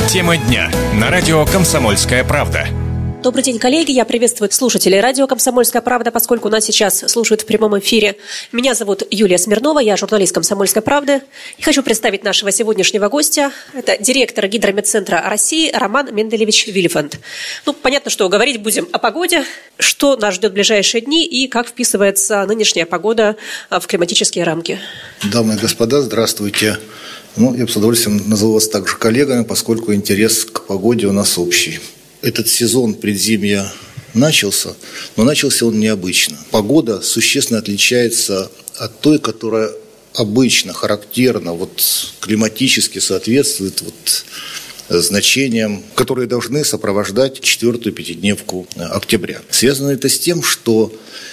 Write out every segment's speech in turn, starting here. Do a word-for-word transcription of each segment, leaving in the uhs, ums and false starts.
Тема дня на радио «Комсомольская правда». Добрый день, коллеги. Я приветствую слушателей радио «Комсомольская правда», поскольку нас сейчас слушают в прямом эфире. Меня зовут Юлия Смирнова, я журналист «Комсомольской правды». И хочу представить нашего сегодняшнего гостя. Это директор Гидрометцентра России Роман Менделевич Вилефанд. Ну, понятно, что говорить будем о погоде, что нас ждет в ближайшие дни и как вписывается нынешняя погода в климатические рамки. Дамы и господа, здравствуйте. Ну, я бы с удовольствием назову вас также коллегами, поскольку интерес к погоде у нас общий. Этот сезон предзимья начался, но начался он необычно. Погода существенно отличается от той, которая обычно, характерна, вот, климатически соответствует вот, значениям, которые должны сопровождать четвертую пятидневку октября. Связано это с тем, что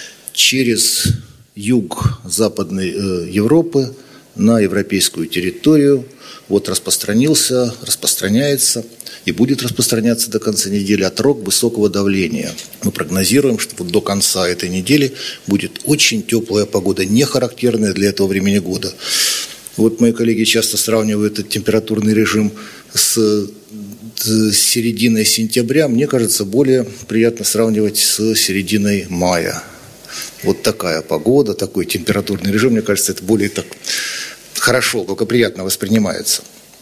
через юг Западной э, Европы на европейскую территорию вот распространился, распространяется и будет распространяться до конца недели отрог высокого давления. Мы прогнозируем, что вот до конца этой недели будет очень теплая погода, не характерная для этого времени года. Вот мои коллеги часто сравнивают этот температурный режим с, с серединой сентября. Мне кажется, более приятно сравнивать с серединой мая. Вот такая погода, такой температурный режим, мне кажется, это более так хорошо, благоприятно воспринимается.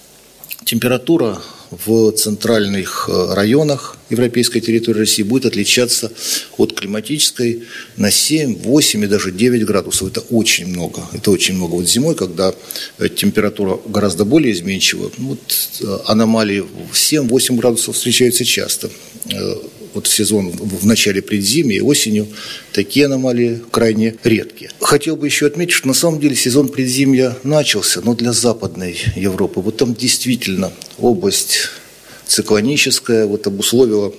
Температура в центральных районах европейской территории России будет отличаться от климатической на семь, восемь и даже девять градусов. Это очень много. Это очень много. Вот зимой, когда температура гораздо более изменчива, вот аномалии семь-восемь градусов встречаются часто. Вот в сезон, в начале предзимья и осенью такие аномалии крайне редкие. Хотел бы еще отметить, что на самом деле сезон предзимья начался, но для Западной Европы. Вот там действительно область циклоническая вот обусловила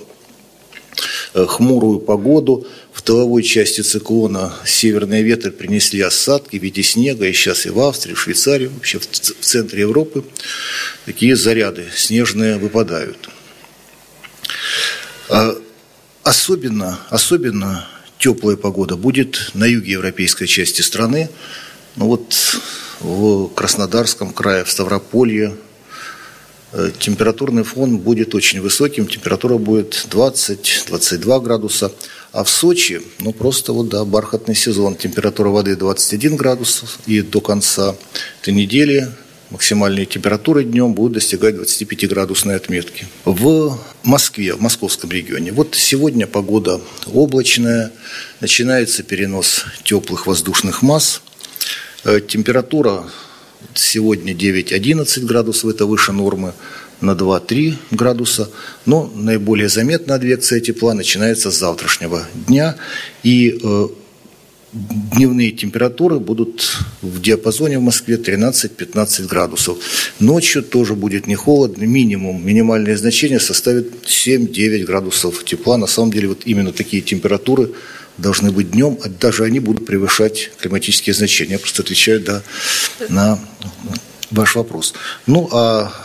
хмурую погоду. В тыловой части циклона северные ветры принесли осадки в виде снега, и сейчас и в Австрии, в Швейцарии, вообще в центре Европы такие заряды снежные выпадают. Особенно, особенно теплая погода будет на юге европейской части страны. Ну вот в Краснодарском крае, в Ставрополье температурный фон будет очень высоким. Температура будет двадцать-двадцать два градуса. А в Сочи, ну просто вот, да, бархатный сезон. Температура воды двадцать один градус. И до конца этой недели максимальные температуры днем будут достигать двадцатипятиградусной отметки. В Москве, в московском регионе, вот сегодня погода облачная, начинается перенос теплых воздушных масс. Температура сегодня девять-одиннадцать градусов, это выше нормы на два-три градуса. Но наиболее заметная адвекция тепла начинается с завтрашнего дня. И э, дневные температуры будут в диапазоне в Москве тринадцать-пятнадцать градусов. Ночью тоже будет не холодно, минимум, минимальное значение составит семь-девять градусов тепла. На самом деле вот именно такие температуры должны быть днем, а даже они будут превышать климатические значения. Я просто отвечаю да, на ваш вопрос. Ну а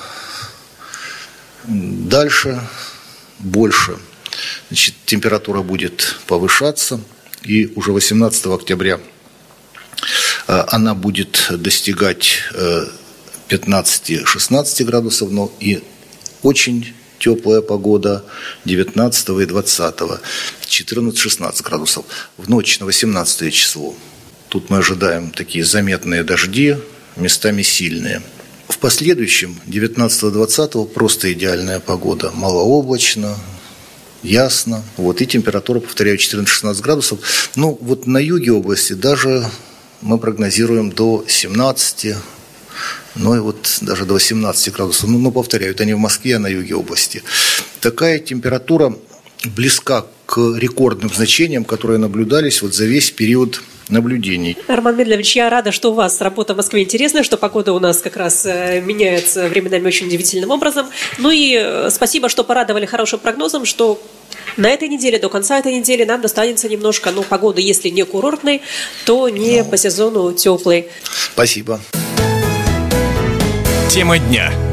дальше больше, значит, температура будет повышаться. И уже восемнадцатого октября она будет достигать пятнадцать-шестнадцать градусов, но и очень теплая погода девятнадцатого и двадцатого, четырнадцать-шестнадцать градусов. В ночь на восемнадцатое число тут мы ожидаем такие заметные дожди, местами сильные. В последующем девятнадцатого-двадцатого просто идеальная погода, малооблачно, ясно. Вот, и температура, повторяю, четырнадцать-шестнадцать градусов. Ну, вот на юге области даже мы прогнозируем до семнадцати, ну и вот даже до восемнадцати градусов. Ну, но, повторяю, это не в Москве, а на юге области. Такая температура близка к рекордным значениям, которые наблюдались вот за весь период наблюдений. Роман Менделевич, я рада, что у вас работа в Москве интересная, что погода у нас как раз меняется временами очень удивительным образом. Ну и спасибо, что порадовали хорошим прогнозом, что на этой неделе, до конца этой недели нам достанется немножко, ну, погоды, если не курортной, то не ну, по сезону теплой. Спасибо. Тема дня.